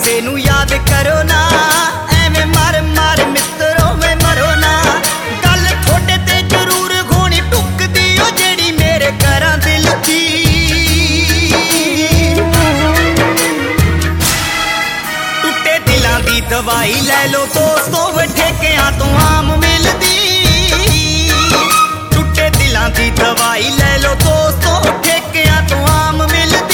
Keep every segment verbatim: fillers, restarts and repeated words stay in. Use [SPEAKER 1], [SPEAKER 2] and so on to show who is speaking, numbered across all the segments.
[SPEAKER 1] किसे नू याद करो ना, एवें मार मार मित्रों में मरो ना। गल थोड़े ते जरूर होनी टुकदी ओ जेड़ी मेरे घरां दिल दी। टुटे दिलां दी दवाई लै लो दोस्तों, ठेकियां तो आम मिलदी। टुटे दिलां दी दवाई लै लो दोस्तों, ठेकियां तो आम मिलदी।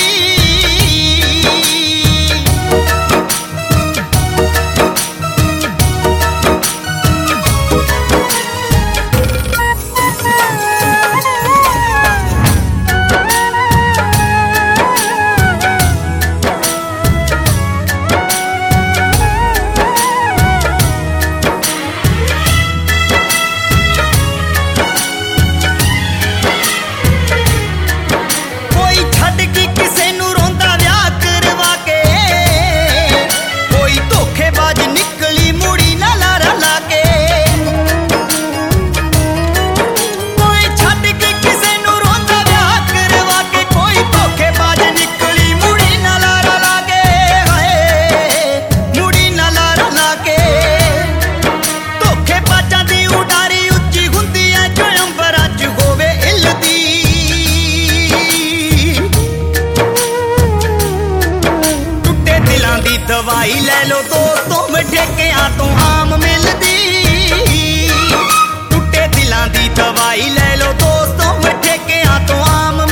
[SPEAKER 1] दवाई लै लो दोस्तों, ठेकियां तो आम मिलदी। टुटे दिलां दी दवाई लै लो दोस्तों, ठेकियां तो आम